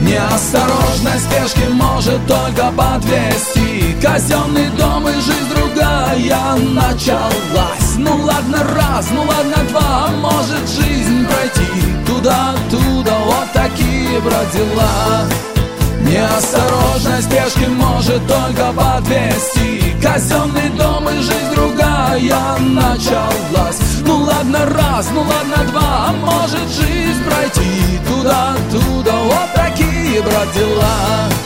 Неосторожность спешки может только подвести. Казенный дом и жизнь другая началась. Ну ладно раз, ну ладно два, может жизнь пройти туда-оттуда, вот такие бродила. Неосторожность спешки может только подвести. Казенный дом и жизнь другая началась. Ну ладно раз, ну ладно два, может жизнь пройти туда-оттуда, вот такие бродила.